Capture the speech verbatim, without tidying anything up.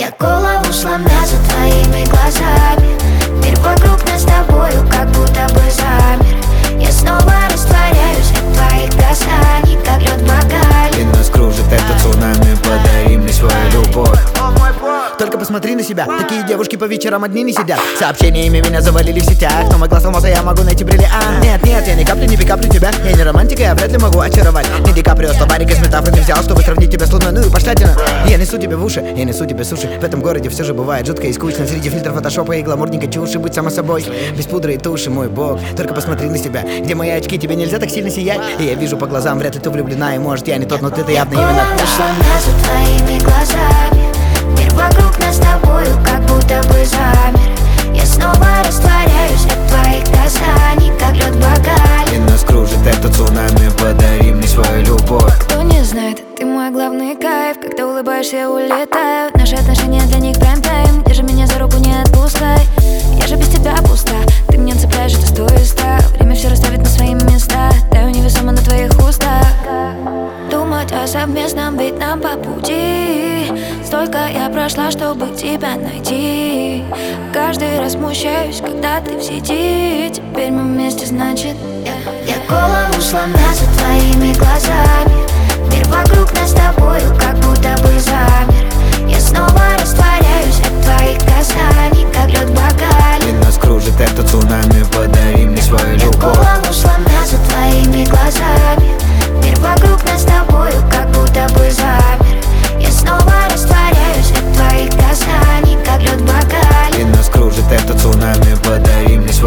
Я голову сломя за твоими глазами. Мир вокруг нас с тобою как будто бы замер. Я снова растворяюсь от твоих касаний, как лед в бокале. И нас кружит это цунами, подари мне свою любовь. Только посмотри на себя, такие девушки по вечерам одни не сидят. Сообщениями меня завалили в сетях, но могла сломаться, я могу найти бриллиант. Нет, нет, я ни капли не пикаплю тебя. Я не романтика, я вряд ли могу очаровать. Не Ди Каприо, словарик из метафоры взял, чтобы сравнить тебя с луной, ну и пошлятина. Я несу тебе в уши, я несу тебе суши. В этом городе все же бывает жутко и скучно. Среди фильтров фотошопа и гламурненько чуши. Будь само собой, без пудры и туши, мой бог. Только посмотри на себя, где мои очки, тебе нельзя так сильно сиять. И я вижу по глазам, вряд ли ты влюблена. И может я не тот, но ты-то явно именно та. Я за твоими глазами. Мир вокруг нас с тобою как будто бы замер. Я снова растворяюсь от твоих касаний, как лед в бокале. И нас кружит это цунами, подари мне свою любовь. Кто не знает, ты мой главный кайф. Когда улыбаешься, я улетаю. Наши отношения для них прайм-тайм. Держи меня за руку, не отпускай. Я же без тебя пуста. Ты меня цепляешь, это сто из ста. Время все расставит на свои места. Таю невесомо на твоих устах. Думать о совместном, ведь нам по пути. Столько я прошла, чтобы тебя найти. Каждый раз смущаюсь, когда ты в сети. Теперь мы вместе, значит я, я голову сломя за твоими глазами. Мир вокруг нас с тобою как будто бы замер. Я снова растворяюсь от твоих касаний, как лед в бокале. И нас кружит это цунами, подари мне свою любовь. Я голову сломя за твоими глазами. Мир вокруг нас с тобою как будто бы замер. Я снова растворяюсь от твоих касаний, как лед в бокале. И нас кружит это цунами, подари мне свою любовь.